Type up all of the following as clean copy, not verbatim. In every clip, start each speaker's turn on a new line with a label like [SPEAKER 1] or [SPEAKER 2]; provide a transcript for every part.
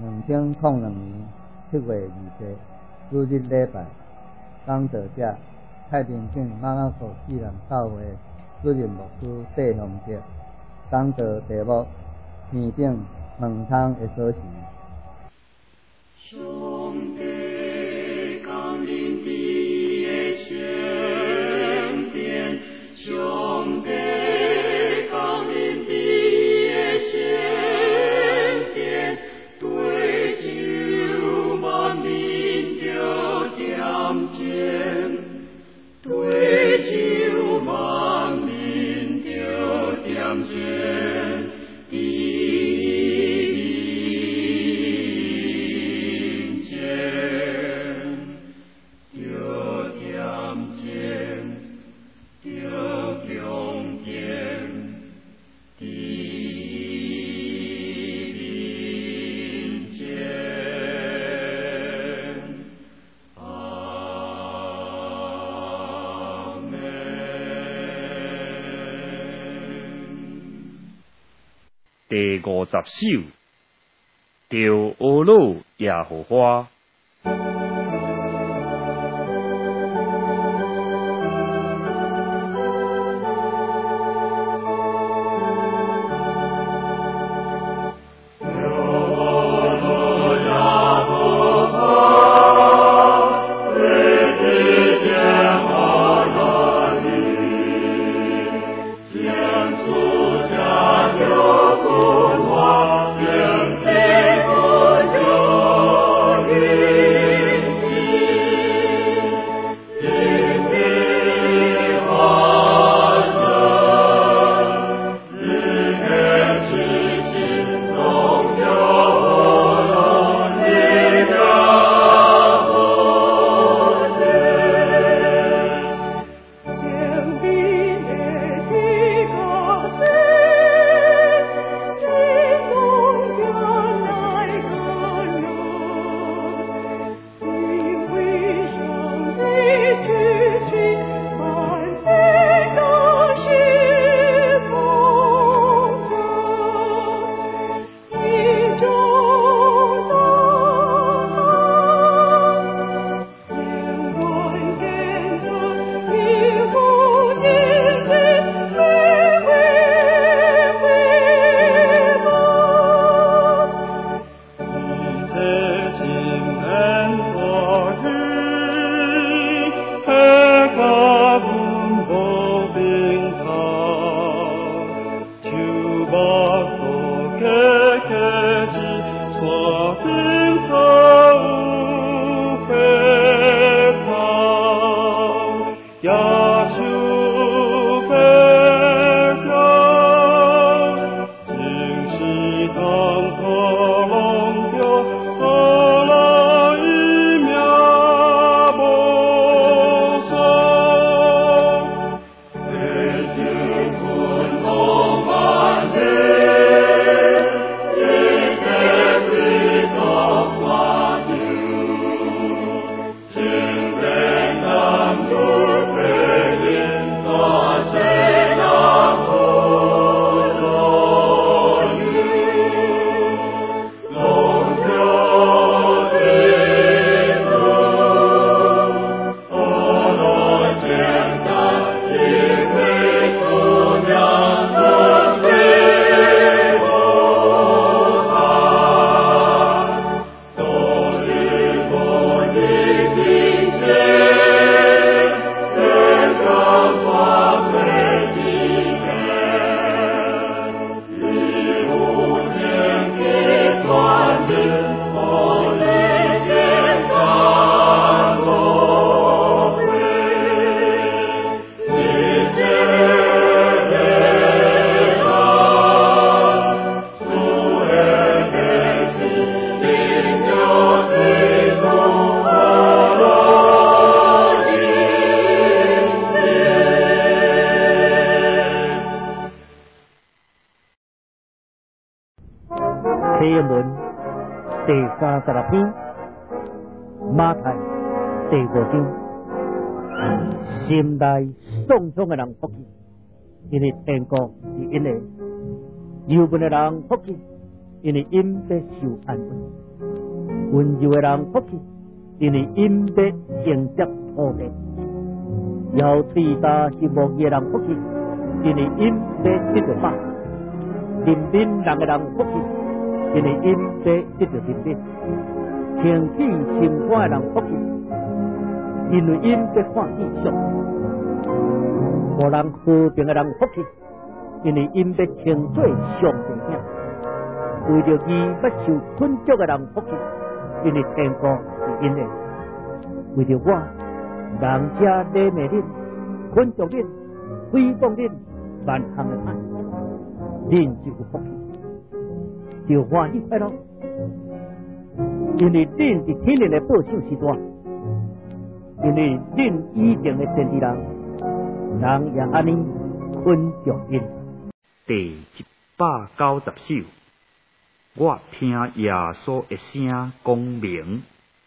[SPEAKER 1] 2002年7月20日，主日礼拜，讲道者太平境马雅库智人教会主任牧师戴宏哲，讲道题目：天顶门窗的锁匙。
[SPEAKER 2] 上帝降临地的圣殿，上帝降临地的圣殿，对酒万民着点睛，对酒万民着点睛。
[SPEAKER 3] 第50首，着阿鲁耶和华。
[SPEAKER 4] 第36篇，马太第5章，心内丧丧的人福气，因为天国是因的；忧闷的人福气， 因为因要受安慰；温柔的人福气，因为因要承接土地；摇嘴巴是无义的人福气，因为因要得到饱；怜悯人的人福气，因为因要得到怜悯；挺起心肝的人福气，因为因要看见上帝；无人和平的人福气，因为因要称做上帝囝；为着伊要受困足的人福气，因为天父是因的；为着我，人家礼美恁、困足恁、诽谤恁、万行的歹，恁就有福气，就欢喜快乐，因为恁是天然的报酬时大，因为恁以前的先知人，人也安尼困足恁。
[SPEAKER 3] 第190首，我听耶稣的声讲明。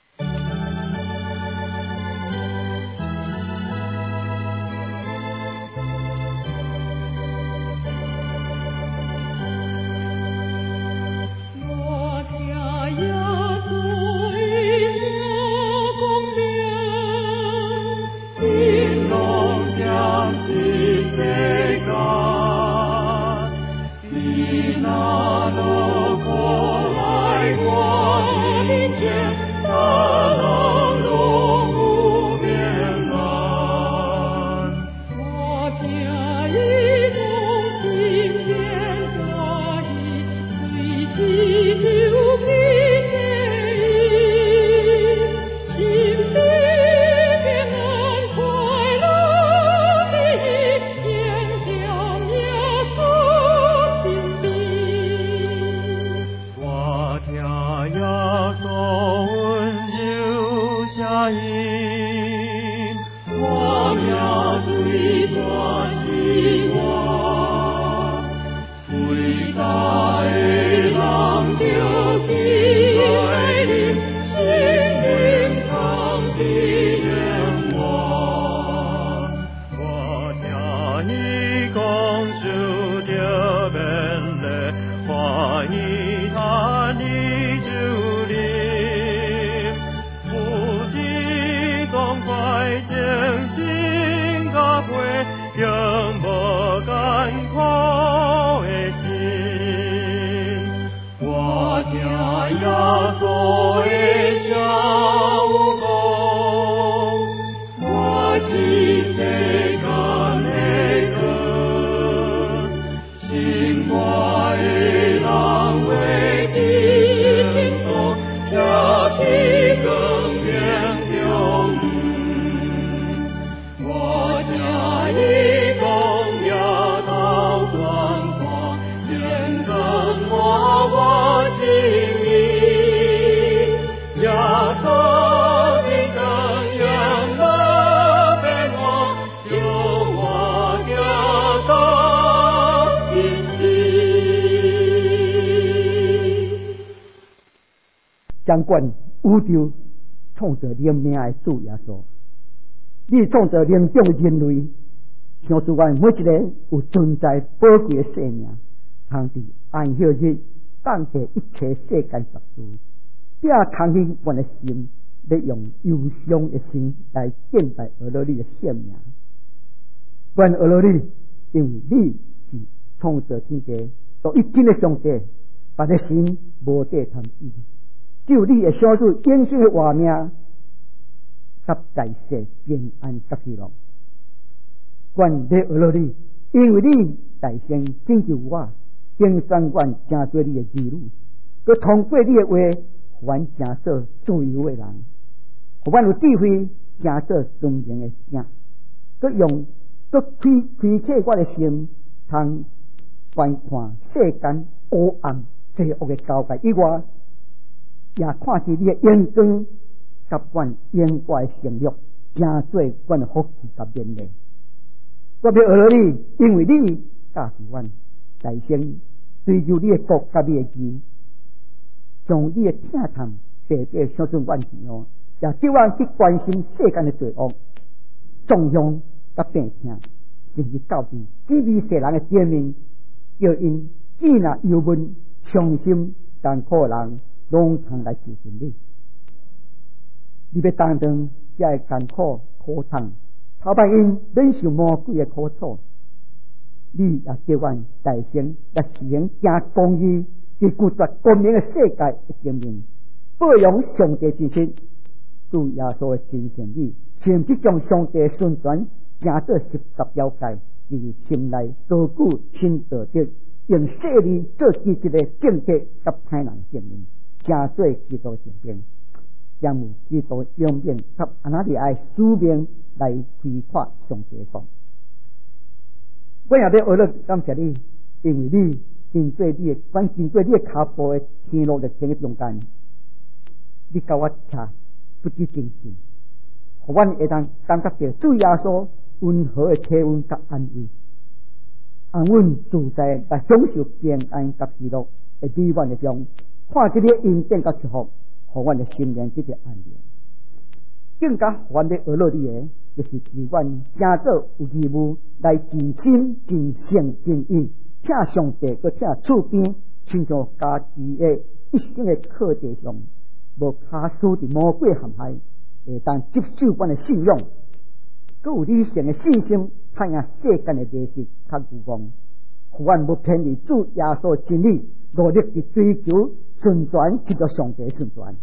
[SPEAKER 5] 掌管宇宙创造灵命的主耶稣，你创造灵中的人类，想主阮每一个有存在宝贵的生命，通伫安息日放下一切世间杂事，并扛起阮的心，要用忧伤的心来敬拜俄罗斯的生命。阮俄罗斯，因为你是创造天地独一真的上帝，别个神无地通比。只有你会享受永生的活命，甲在世平安甲喜乐。愿你俄罗斯，因为你大声拯救我，竞选阮成做你的儿女，佮通过你的话，阮成做自由的人，互阮有智慧，成做尊明的声，佮开启我的心，通观看世间黑暗罪恶的交界以外。也看见你的阳光，甲阮永怀承诺，成做阮的福气甲勉励。我要学了你，因为你教示阮，大声追求你的国甲你的义，将你的疼痛白白相信阮前哦，也叫阮去关心世间的罪恶、纵向甲病痛，甚至到底指味世人的诫命，叫因既那忧闷、伤心。 艰苦人拢通来就近你。你要担当这个艰苦苦痛，头摆因忍受魔鬼的苦楚，你也叫阮大声来实行行公义，去拒绝光明的世界的经营，保养上帝真实。主耶稣的真善美，甚至将上帝宣传行做10条戒，在心内高举新道德，用势力做积极的政策，甲歹人证明，行做基督成兵，将有基督永远甲阿那利爱使命来开发上帝讲。我也要学了感谢你，因为你经过你的经过你的脚步的天路历程的中间，你教我车不知真心，互阮会当感觉到主耶稣温和的体温甲安慰，安稳自在来享受平安甲喜乐的美满的中，看这个恩典甲祝福，互阮的心灵得到安宁。更加互阮要学了你的，就是自阮正做有义务来尽心尽性尽意，请上帝佮请厝边，亲像家己的一生的课题上，无卡输伫魔鬼陷害，会当接受阮的信用，佮有理性的信心，看下世间的迷失较有光，互阮无偏离主耶稣真理，努力去追求顺转，接着上帝顺转。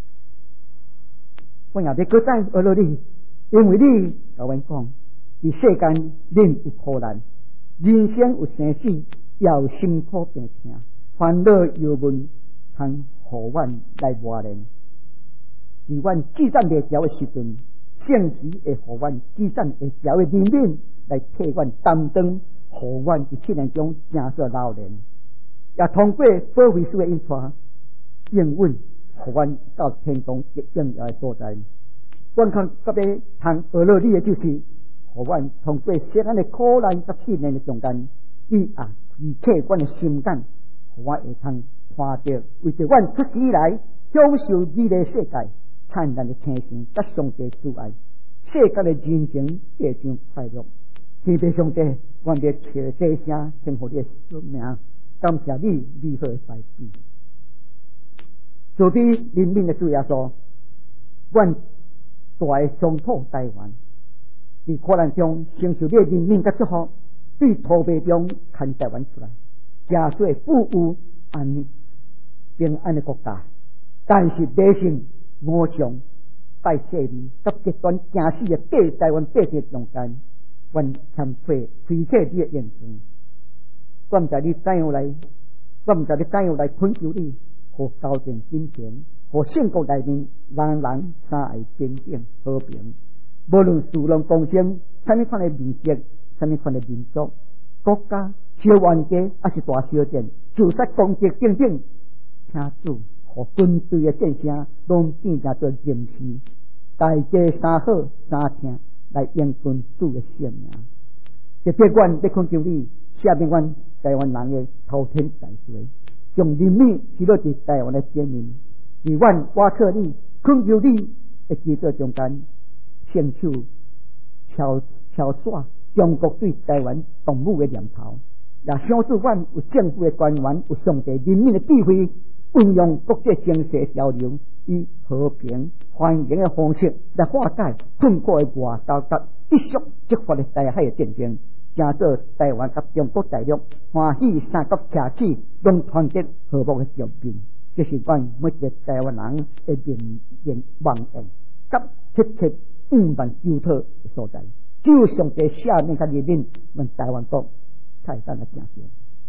[SPEAKER 5] 我也要搁再学了你，因为你甲阮讲，伫世间恁有苦难，人生有生死，也有辛苦病痛，烦恼忧闷，通互阮来磨练。伫阮至战未调的时阵，圣时会互阮至战会调的灵敏来替阮担当，互阮伫7年中正做老练，也通过保惠师的引带，应允互阮到天堂极荣耀的所在。阮看特别通学了你的，就是互阮通过世间的苦难甲试炼的中间，你开启阮的心眼，互我会通看到为着阮出世以来享受美丽世界灿烂的青春甲上帝主爱，世间的人情变成快乐。天父上帝，阮要找这声称呼你的名，感谢你美好的代志。慈悲怜悯的主耶稣，阮大的乡土台湾，伫苦难中承受你的怜悯甲祝福，对土地中牵台湾出来，加做富裕安平安的国家。但是百姓无常拜势力，甲极端惊死的对台湾百姓中间，阮欠费开启你的眼光。我毋知你怎样来，恳求你，互交战金钱，互圣国内面人人三爱平等和平，无论殊荣公生，什么款的民族，什么款的民族，国家小冤家还是大小战，自杀攻击等等，请主互军队的战声拢变成做吟诗，大家三好三听来应军主的性命。特别阮要恳求你，下面阮台湾人的滔天大罪，将人民记录伫台湾的前面，而阮挖克你恳求你会记在中间，伸手敲耍中国对台湾动武的念头，也相信阮有政府的官员，有上帝人民的智慧，运用国际经济交流，以和平欢迎的方式来化解困苦的外交甲一触即发的台海的战争，加做台湾甲中国大陆欢喜三国社起拢团结和睦的照片。这是阮每一个台湾人的望愿，甲切切5万救讨的所在。只有上帝下面甲怜悯，阮台湾国才会当来成就。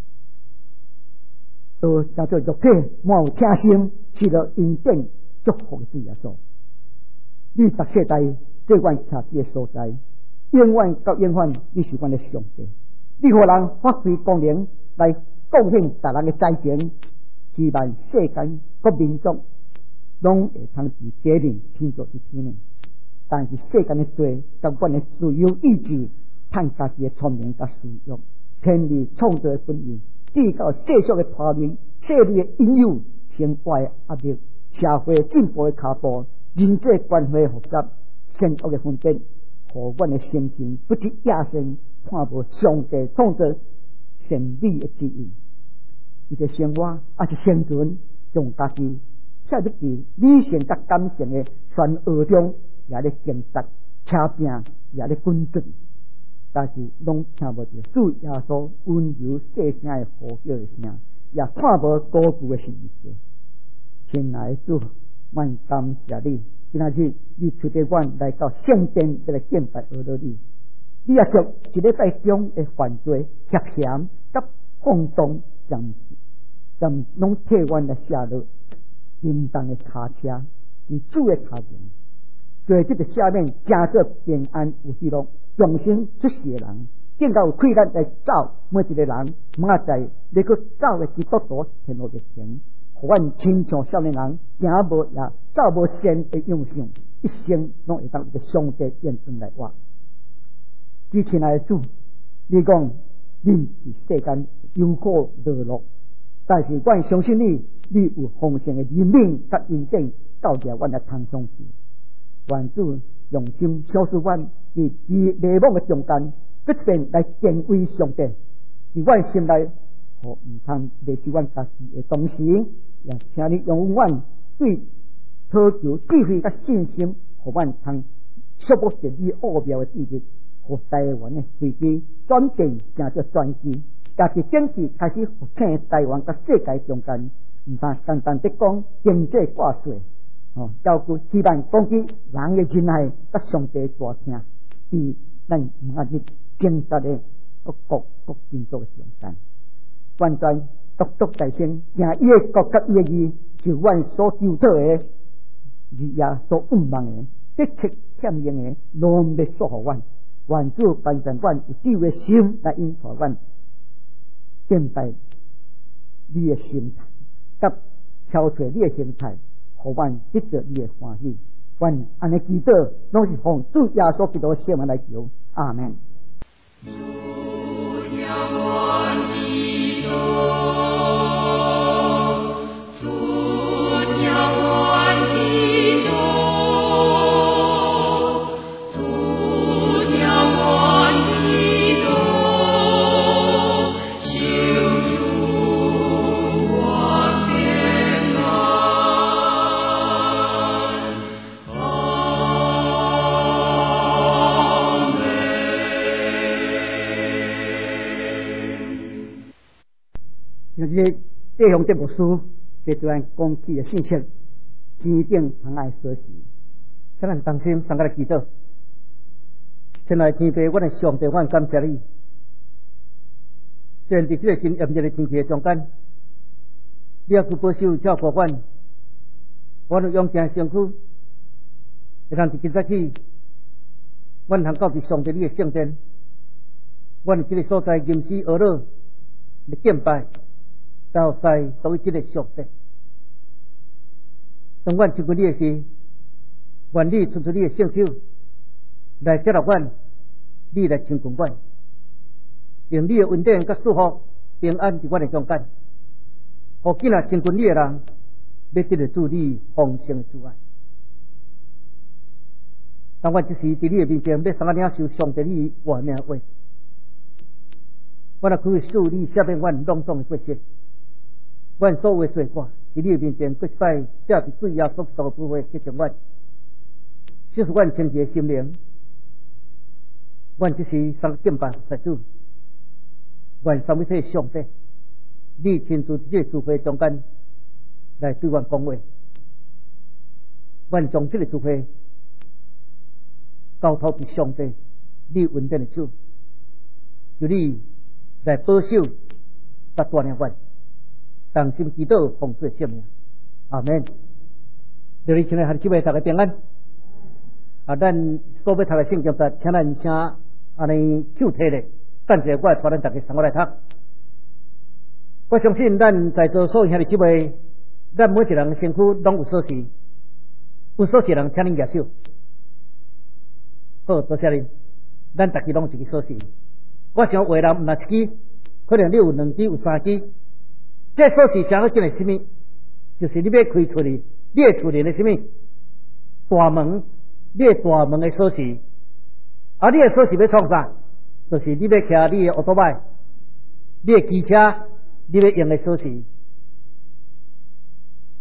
[SPEAKER 5] 都叫做肉体满有听心，是了恩典祝福的主耶稣。你逐世代做阮徛伫的所在，永远到永远，你是阮的上帝。你互人发挥功能来贡献别人的财情，希望世间各民族拢会通伫责任天作之天呢。但是世间的罪，甲阮的自由意志，趁家己的聪明甲私欲，偏离创造的本意。遇到世俗的拖累、势力的引诱、生活的压力、社会进步的脚步、人际关系复杂、善恶的纷争，互阮的心情不知亚生，看无上帝创造神美的旨意。伊个生活还是生存， 将家己切入伫理性甲感性的漩涡中，也咧竞争、车拼，也咧滚转，但是拢听无着主耶稣温柔细声的呼叫的声，也看无高举的世界。亲爱的主，阮感谢你，今仔日你带着阮来到圣殿，要来敬拜阿罗你。你也将一礼拜中的犯罪、邪嫌、甲放纵，将拢替阮来写落应当的卡车，是主的卡前，做这个下面加做平安有喜乐，重新出世的人，更加有气力来走每一个人，明仔载你去走的基督徒天路的前，互阮亲像少年人行无也走无善的样相，一生拢会当个上帝见证来活。亲爱的主，你讲你伫世间忧苦堕落，但是阮相信你有丰盛的怜悯甲恩典，到着阮的通相时，愿主用心小使阮伫迷惘的中间，搁一遍来敬畏上帝，伫阮心内，互毋通迷失阮家己的同时，也请你用阮对讨求智慧甲信心，互阮通触摸着你奥妙的智慧。和台湾的飞机转变成做传奇，家己经济开始复兴台湾甲世界中间，唔但单单的讲经济挂税，照顾希望攻击人的仁爱甲上帝大听，伫咱明日精实的国民族的中间，完全独独大声，行伊的国甲伊的义，就阮所求讨的，也所愿望的，一切欠用的，拢要束互阮。愿主帮助阮有智慧心来引导阮敬拜你的心态，甲挑出你的心态，互阮得着你的欢喜。阮安尼祈祷，拢是奉主耶稣基督圣名来求，阿门。这项这部书是对咱讲起的信息，坚定疼爱所时，请咱同心上个来祈祷。亲爱的天父，阮的上帝，阮感谢你。虽然伫这个真炎热的天气的中间，你也去保守照顾阮，阮有勇健身躯，会通伫今早起，阮通到伫上帝你的圣殿，阮这个所在吟诗而乐，来敬拜。到在对这个上帝，当阮亲近你的时，愿你伸出你的圣手来接纳阮，你来亲近阮，用你的恩典甲祝福平安伫阮的中间，互今仔亲近你的人，要得到主你丰盛的主爱。当阮这时伫你的面前，要三个领受上帝你话命的话，我若可以受你赦免阮拢总的过失。阮所有的罪过，伫你面前过摆，借伫主耶稣基督的智慧洁净阮，使阮清洁心灵。阮这是三敬拜在主，愿三位一体上帝，你亲自伫这个聚会中间来对阮讲话，阮将这个聚会交托伫上帝你恩典的手，由你来保守甲带领阮。同心祈祷，奉主的圣名，阿门。各位亲爱的姊妹，大家平安。咱所要读的圣经在，请咱先安尼手提咧，等者我来带咱大家上过来读。我相信咱在座所有兄弟姊妹，咱每一人身躯拢有锁匙，有锁匙的人，请恁举手。好，多谢你。咱大家拢有一个锁匙。我想话人毋若一支，可能你有两支，有三支。这锁匙啥叫做什么？就是你要开出去，你的厝里的什么大门，你的大门的锁匙。啊，你的锁匙要创啥？就是你要骑你的奥多麦，你的机车，你要用的锁匙。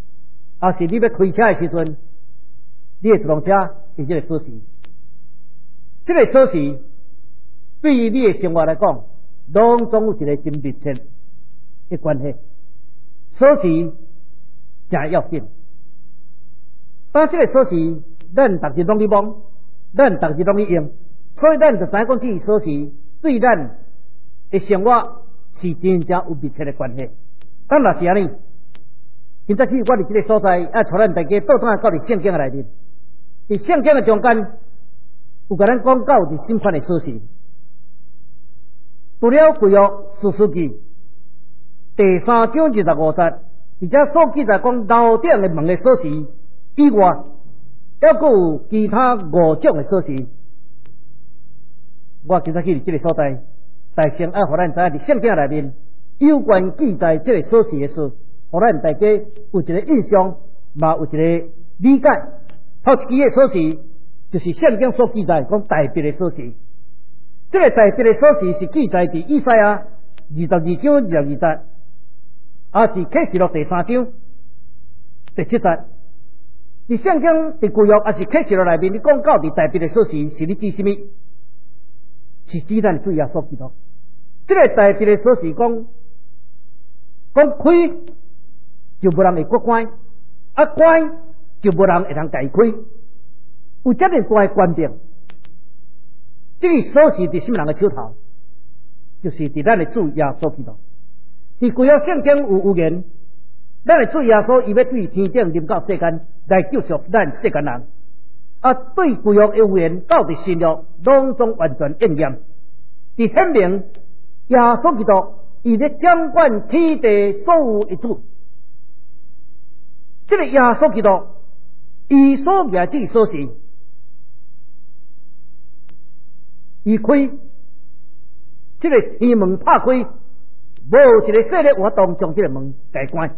[SPEAKER 4] 也是你要开车的时阵，你的自动车是这个锁匙。这个锁匙对于你的生活来讲，拢总有一个真密切的关系。锁匙真要紧。当这个锁匙，咱逐日拢去摸，咱逐日拢去用，所以咱就知影讲，这个锁匙对咱的生活是真正有密切的关系。当若是安尼，今早起我伫这个所在，要带咱大家倒转到伫圣经内面，伫圣经的中间有甲咱讲到伫审判的锁匙。除了旧约士师记第3章25节，而且所记载讲楼顶的门的锁匙以外，还佫有其他5种的锁匙。我今早去伫这个所在，大先爱互咱知影伫圣经内面有关记载这个锁匙的事，互咱大家有一个印象，嘛有一个理解。头一支的锁匙就是圣经所记载讲大别的锁匙。这个大别的锁匙是记载伫以赛亚22章22节，也是启示录第3章第7节。伫圣经伫旧约也是启示录内面，你讲到伫大别的锁匙是你指什么？是指咱主耶稣基督。这个大别的锁匙讲开就无人会搁关，关就无人会通解开，有这么大的关键。这个锁匙伫什么人的手头？就是伫咱的主耶稣基督。伫旧约圣经有言，咱的主耶稣伊要对天顶临到世间来救赎咱世间人。对旧约的预言到伫新约拢总完全应验。伫显明耶稣基督伊咧掌管天地所有的主。这个耶稣基督伊所举这个锁匙，伊开这个天门拍开，无一个势力活动将这个门解关。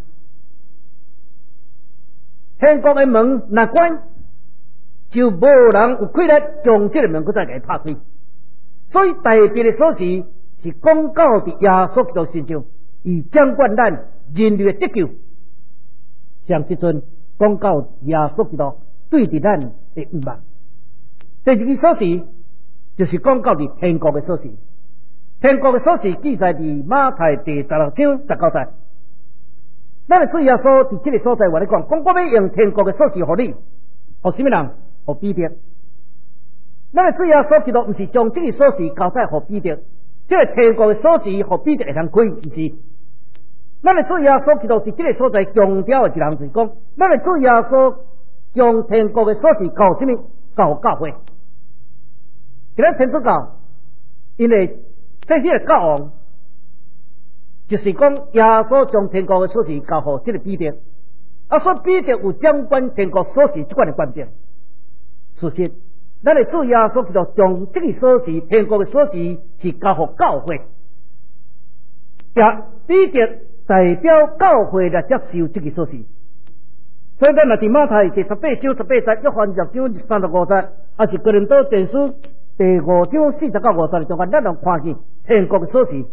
[SPEAKER 4] 天国的门若关，就无人有气力将这个门再给拍开。所以大别的锁匙是讲到伫耶稣基督身上，以掌管咱人类的得救。像即阵讲到耶稣基督对伫咱的愿望。第二个锁匙就是讲到伫天国的锁匙。天国的锁匙记载伫马太第16章19节。咱的主耶稣伫这个所在话咧讲，我要用天国的锁匙互你，互什么人？互彼得。咱的主耶稣基督毋是将这个锁匙交代互彼得，这个天国的锁匙互彼得会通开，毋是。咱的主耶稣基督伫这个所在强调的一项就是讲，咱的主耶稣将天国的锁匙交什么？交教会。其他天主教，因为这些教皇就是讲耶稣将天国的锁匙交互这个彼得，所以彼得有掌管天国锁匙这款的关键。事实，咱的主耶稣基督将这个锁匙，天国的锁匙是交互教会，也彼得代表教会来接受这个锁匙。所以咱若伫马太第18章18节、约翰6章35节，还是哥林多前书第5章40到50的中间，咱能看见天国的锁匙。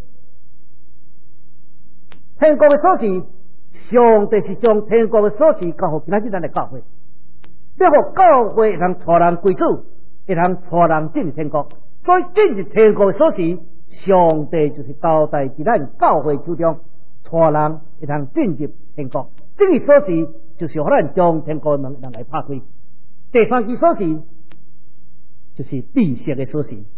[SPEAKER 4] 天国的锁匙，上帝是将天国的锁匙交互其他咱的教会，要互教会会通带人归主，会通带人进入天国。所以进入天国的锁匙，上帝就是交代伫咱教会手中，带人会通进入天国。这个锁匙就是互咱将天国的门来拍开。第三支锁匙就是地色的锁匙。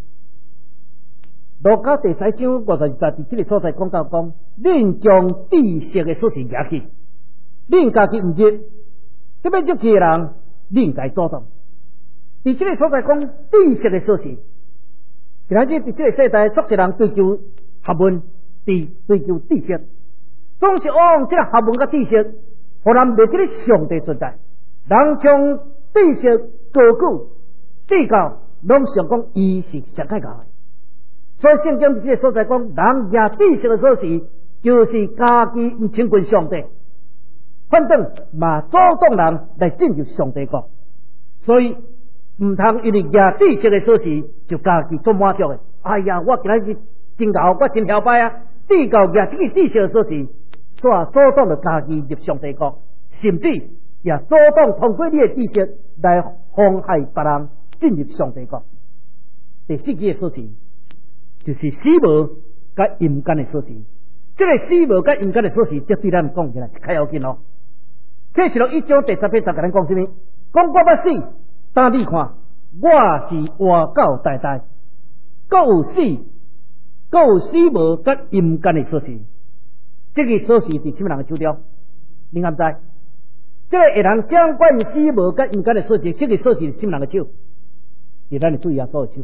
[SPEAKER 4] 路加第3章52节伫这个所在讲到讲，恁将地色的锁匙拿去，恁家己毋入，这边入去的人，恁该主动。伫这个所在讲地色的锁匙，今仔日伫这个世代，属实人追求学问，追求知识，总是往这个学问甲知识，互人袂记得上帝存在。人将知识高举比较，拢想讲伊是上界教的。所以圣经伫这个所在讲，人拿知识的锁匙，就是家己毋亲近上帝，反正嘛主动人来进入上帝国。所以毋通因为拿知识的锁匙就家己做满足的。哎呀，我今仔日真牛，我真晓摆啊！至到拿这个知识的锁匙，煞主动就家己入上帝国， 甚至也主动通过你的知识来妨害别人进入上帝国。第四句的锁匙就是死亡甲阴间的锁匙。这个死亡甲阴间的锁匙，这对咱讲起来是较要紧咯。启示录1章第10节，甲咱讲什么？讲我要死，但你看，我是活到代代，各有死亡甲阴间的锁匙。这个锁匙伫什么人的手中？你敢知？这个会人掌管死亡甲阴间的锁匙，这个锁匙是什么人的手？是咱的主耶稣的手。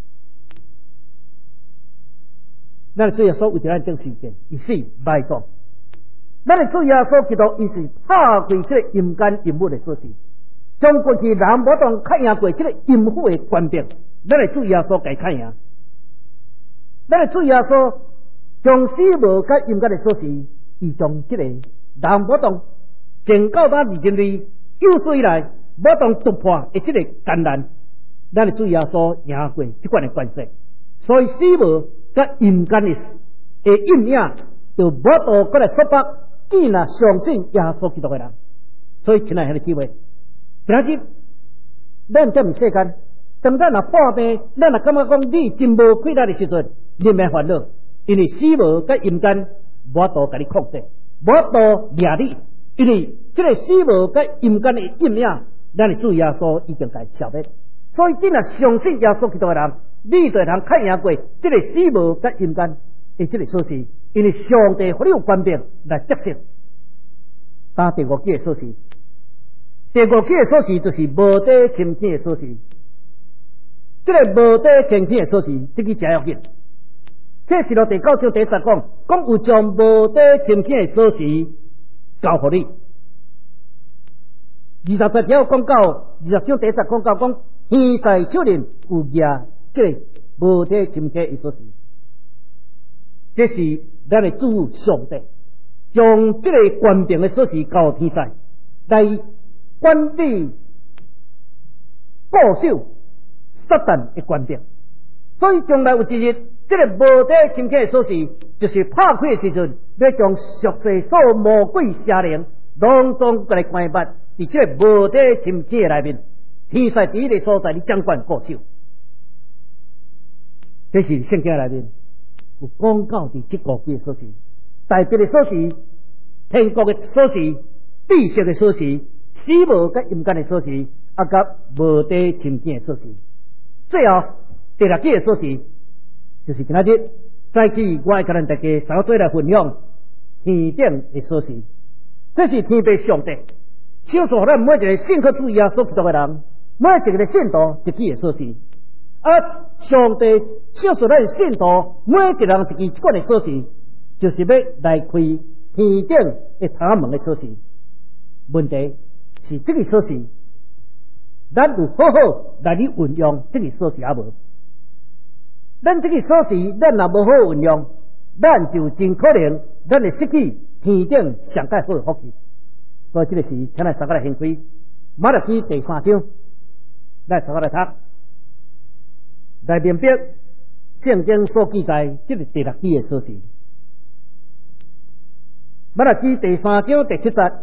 [SPEAKER 4] 咱的主耶稣为着咱顶世界，伊死歹讲。咱的主耶稣基督，伊是拍开这个阴间阴府的锁匙，将过去人无当看赢过这个阴府的官兵，咱的主耶稣该看赢。咱的主耶稣将死亡甲阴间的锁匙，伊将这个人无当前到他人类有史以来无当突破的这个艰难，咱的主耶稣赢过这款的关系，所以死亡甲阴间的阴影就无道过来束缚既然相信耶稣基督的人。所以亲爱的姊妹，今日咱这么世间，当咱若破病，咱若感觉讲你真无气力的时阵，你免烦恼，因为死亡甲阴间无道甲你控制，无道掠你，因为这个死亡甲阴间的阴影，咱的主耶稣已经该消灭。所以你若相信耶稣基督的人，你就能看赢过这个死亡甲阴间的这个锁匙，因为上帝给你有权柄来得胜。打第5句的锁匙，第5句的锁匙就是无底深天的锁匙。这个无底深天的锁匙，这个真要紧。启示录第9章第10讲有将无底深天的锁匙交给你。20条讲到20章第10讲天在手里有拿这个无底深天的锁匙。这是咱的主上帝将这个权柄的锁匙交天使，来管理固守撒旦的权柄。所以将来有一日，这个无底深天的锁匙，就是拍开的时阵，要将俗世所有魔鬼邪灵拢总过来关闭，在这个无底深天的内面，天使第一个所在，你掌管固守。这是圣经内面有讲到的这5句锁匙，代表的锁匙，天国的锁匙，地色的锁匙，死亡甲阴间的锁匙，啊，甲无底深天的锁匙。最后第6句的锁匙，就是今日早起我爱甲咱大家三个做来分享天顶的锁匙。这是天父上帝赐予咱每一个信靠主耶稣基督的人，每一个信徒一支的锁匙。上帝赐予咱信徒每一人一支这款的锁匙，就是要来开天顶的塔门的锁匙。问题是这个锁匙，咱有好好来去运用这个锁匙也无？咱这个锁匙，咱若无好运用，咱就真可能咱会失去天顶上界好的福气。所以这个是请来大家来献开马太记第3章，来大家来读，来明白圣经所记载这个第6句的锁匙。马太记第3章第7节，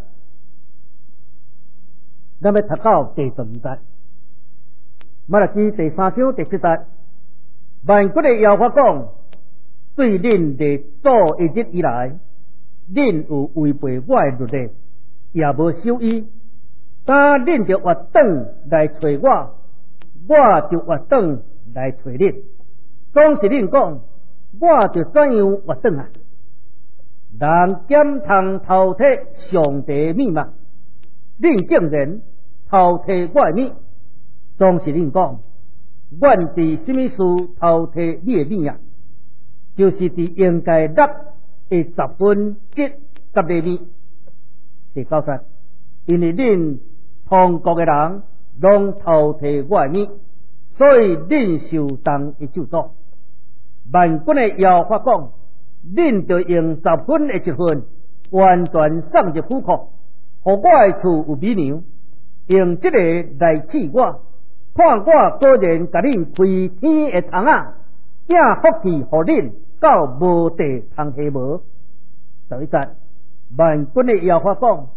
[SPEAKER 4] 咱要读到第12节。马太记第3章第7节，万国的耶和华讲，对恁的做一日以来，恁有违背我的律例，也无守伊，当恁就活转来找我，我就活转来找恁。总是恁讲，我就怎样活转啊？人检通偷摕上帝密码，恁竟然偷摕我的密。总是恁讲，阮伫什么事偷摕你的密啊？就是伫应该纳的10分之10厘米。第9节，因为恁通国的人拢偷摕我的密，所以恁受当的咒诅。万军的耶和华讲，恁就用10分的1分，完全送入府库，互我的厝有美娘，用这个来试我，看我果然甲恁开天的窗啊，请福气互恁到无地通下无。11节，万军的耶和华讲，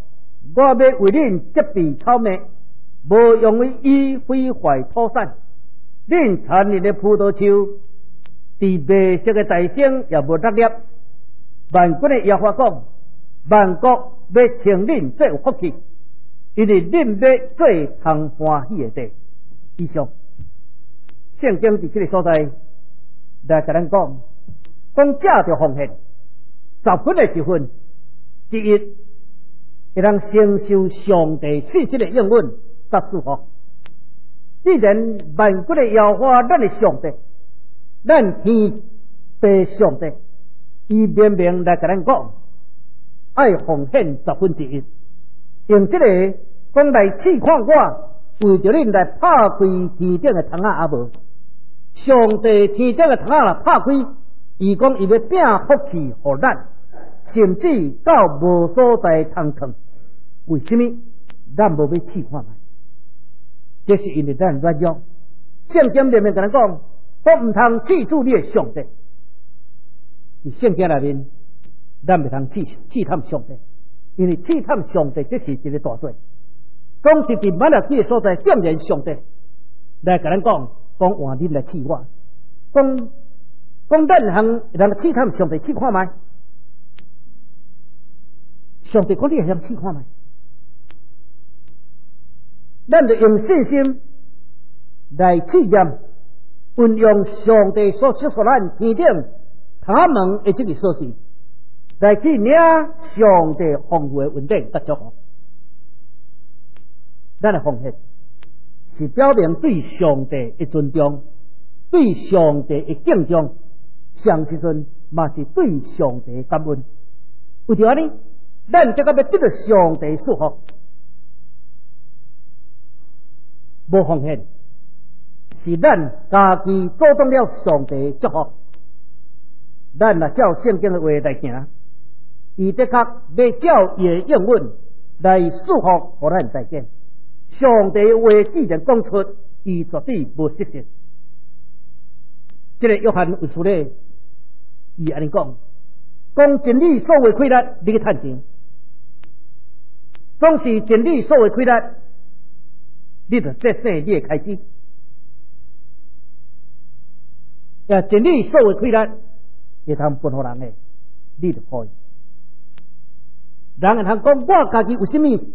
[SPEAKER 4] 我要为恁责备草莓，无用为伊毁坏土产。恁残忍的葡萄树，伫未熟的大生也无落叶。万军的耶和华讲，万国要称恁最有福气，因为恁要最通欢喜的地。以上，圣经伫这个所在来甲咱讲，借着奉献10分的1分之一，会当承受上帝信息的应允甲祝福。既然万国的耶和华咱的上帝，咱天地上帝，伊明明来甲咱讲，爱奉献10分之一，用这个讲来试看我，为着恁来拍开天顶的窗仔也无。上帝天顶的窗仔若拍开，伊讲伊要饼福气互咱，甚至到无所在通藏。为什么咱无要试看卖？这是因为咱软弱。圣经里面跟咱讲，我唔通记住你的上帝。伫圣经内面，咱袂通试探上帝，因为试探上帝这是一个大罪。讲是伫马拉基的所在点燃上帝，来跟咱讲换你来试我，讲咱人试探上帝试看卖。上帝讲你会试看卖。咱就用信心来试验，运用上帝所赐予咱天顶他们的这个锁匙，来去领上帝丰富的稳定甲祝福。咱的奉献是表明对上帝的尊重，对上帝的敬重，上时阵嘛是对上帝的感恩。为着安尼，咱才要得到上帝的祝福。无奉献，是咱家己阻挡了上帝祝福。咱若照圣经的话来行，伊的确要照伊的应允来祝福互咱再见。上帝的话既然讲出，伊绝对无失实。这个约翰有出咧，伊安尼讲真理所为亏力，你去趁钱；总是真理所为亏力。你就节省你的开支，也真理所为亏力，会通分互人的，你就可以。人会通讲我家己有什么，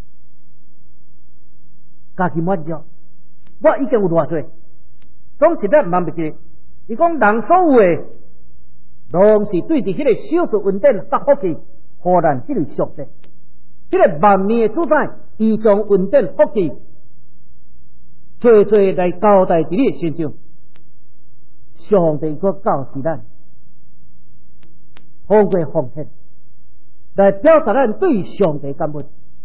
[SPEAKER 4] 家己满足，我已经有偌济，总是咱万不记。伊讲人所有的，拢是对伫迄个小事稳定甲福气，互咱即个上帝，即个万面的主宰，伊将稳定福气。做来交代伫你的身上，上帝佫教示咱，通过奉献来表达咱对上帝感恩。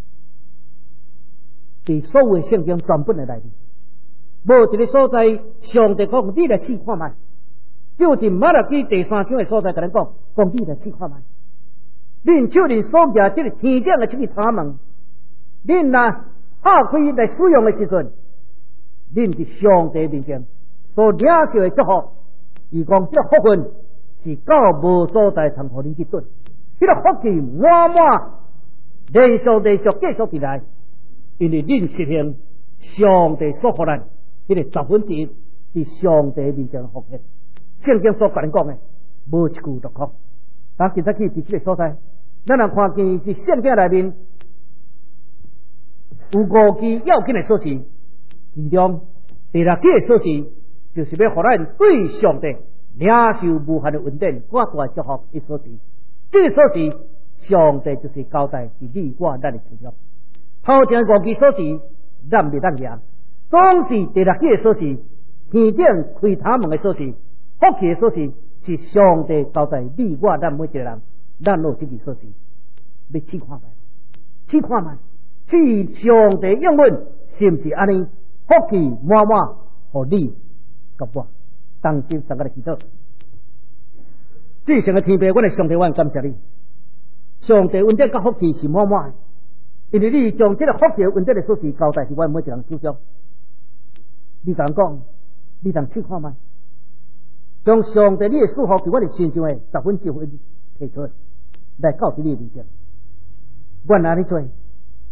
[SPEAKER 4] 伫所有圣经全本的内面，无一个所在上帝讲你来试看卖，就伫马拉基第3章的所在甲咱讲你来试看卖。恁手里所举这个天顶的这个塔门，恁若拍开来使用的时阵。恁伫上帝面前所领受的祝福，伊讲这个福分是到无所在通互你去准，这个福气满满，连续继续起来，因为恁实行上帝所予咱这个10分之一，伫上帝面前奉献。圣经所甲咱讲的，无一句落空。咱今仔去伫这个所在，咱若看见伫圣经内面有5句要紧的锁匙。其中第6句的锁匙，就是要互咱对上帝领受无限的稳定、大大祝福的锁匙。这个锁匙，上帝就是交代是你我咱的手中。头前5句锁匙，咱袂当赢，总是第6句的锁匙，天顶开他门的锁匙，福气的锁匙，是上帝交代你我咱每一个人，咱有这个锁匙，要试看卖，试看卖，试上帝应允是不是安尼？福气满满，互你甲我，当心三个来祈祷。至上的天父，我的上帝，我感谢你。上帝恩典甲福气是满满的，因为你将这个福气恩典的锁匙交代伫我每一个人手中。你敢讲，你通试看卖？将上帝你的祝福伫我的身上的10分1分提出来，交伫你面前。我哪里做？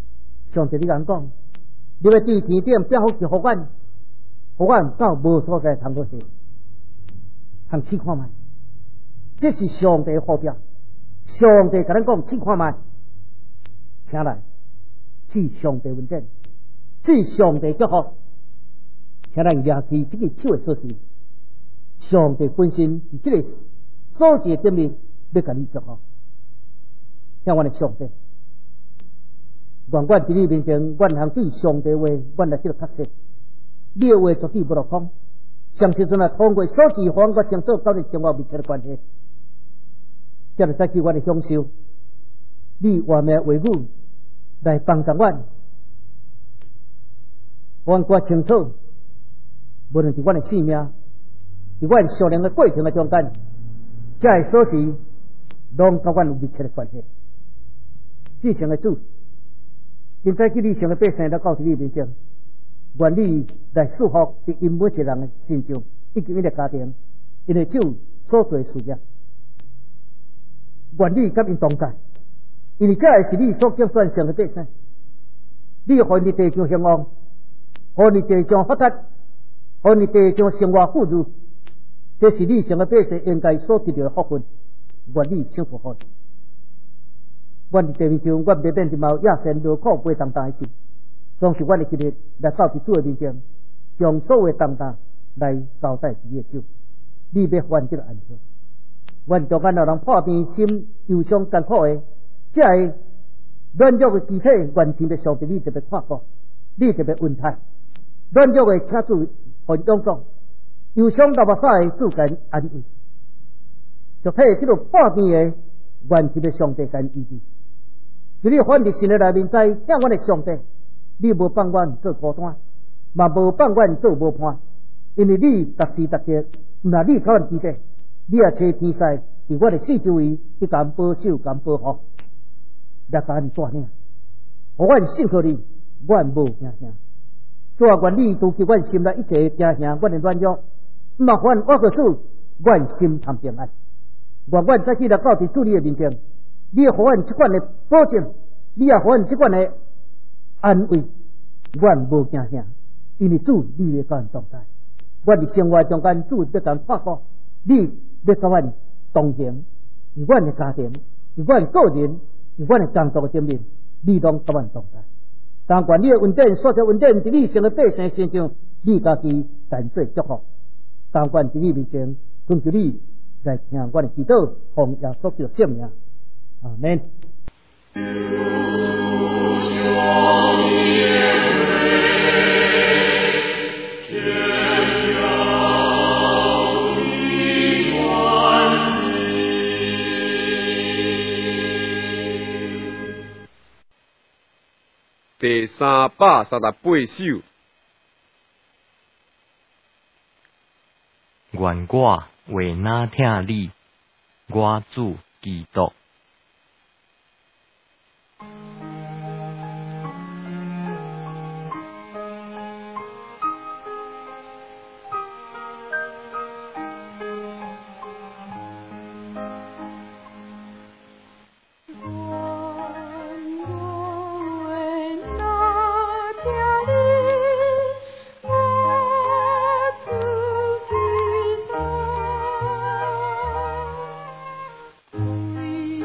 [SPEAKER 5] 上帝你甲讲，你要对天顶表福气互阮，互阮到无所在通过去，通试看觅。这是上帝号表，上帝甲咱讲试看觅，请来赐上帝恩典，赐上帝祝福，请咱举起这个手的锁匙，上帝本身伫这个锁匙顶面要甲你祝福，向阮的上帝。愿阮伫你面前，阮通对上帝话，阮来叫确实。你的话绝对无落空。上时阵啊，通过所指方我成做到你生活密切的关系，才会使叫阮的享受。你完美的话语来帮助阮，阮过清楚，无论伫阮的性命，伫阮少年的过程的中间，这些所事拢甲阮有密切的关系。至诚的主。现在叫你上的百姓来到你面前，愿你来祝福伫因每一个人的心中，以及因的家庭，因的手所做的事业。愿你甲因同在，因为这也是你所拣选上的百姓。你互你地上兴旺，互你地上发达，互你地上生活富裕，这是你上的百姓应该所得到的福分。愿你幸福好。阮伫地面上，阮袂免伫冒野山劳苦背重担的事，总是阮的今日来到伫主的面前，将所有的重担来交代你的手。你要还这个安息。阮中间有人破病心忧伤艰苦的，这个软弱的肢体，完全的上帝你特别看顾，你特别恩待。软弱的请主很勇壮，忧伤流目屎的主间安慰。就睇这个破病的，完全的上帝间医治。就你反伫心的内面，知向阮的上帝，你无放阮做孤单，嘛无放阮做无伴，因为你逐时逐刻，若你甲阮记得，你也找天使伫我的四周围，去甲保守、甲保护，来甲阮带领，互阮信靠你，阮无惊啥。主啊，愿你除去阮心内一切惊吓，阮的软弱，嘛互阮我个主，阮心通平安。愿阮再去来到伫主你的面前。你互阮即款的保证，你也互阮即款的安慰，阮无惊啥，因为主你要甲阮同在。阮伫生活中间，主要甲阮看顾，你要甲阮同行，伫阮的家庭，伫阮个人，伫阮的工作的顶面，你拢甲阮同在。但愿你的恩典，所有恩典伫你成个百姓身上，你家己感谢祝福。但愿伫你面前，恳求你来听阮的祈祷，奉耶稣基督圣名。阿门。
[SPEAKER 6] 第338首，
[SPEAKER 7] 愿我为哪听你，我主基督。
[SPEAKER 2] 我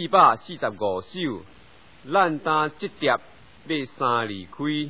[SPEAKER 6] 445首，咱担这碟要3离开。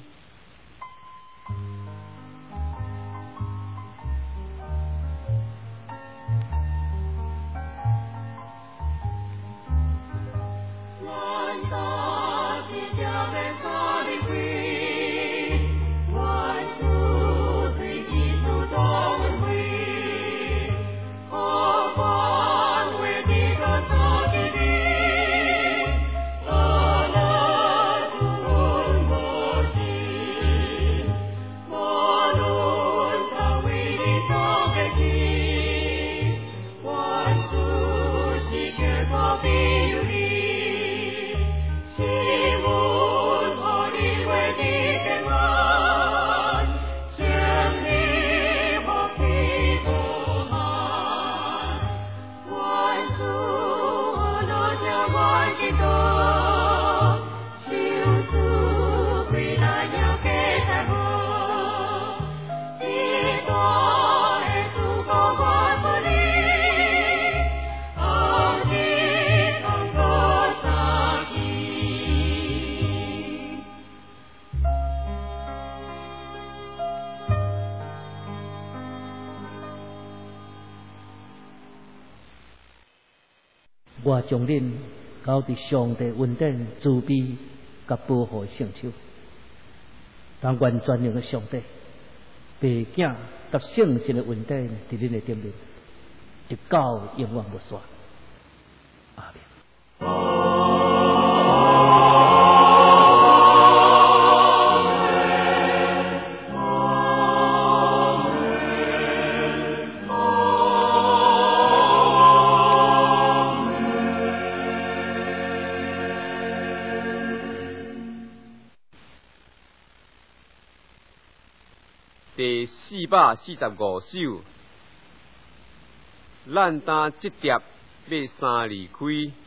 [SPEAKER 4] 我将恁交伫上帝恩典、慈悲、甲保护圣手，但愿全能的上帝、爸囝甲圣神的恩典伫恁的顶面，直到永远不衰。阿们。
[SPEAKER 6] 第445首，咱担这碟要3离开。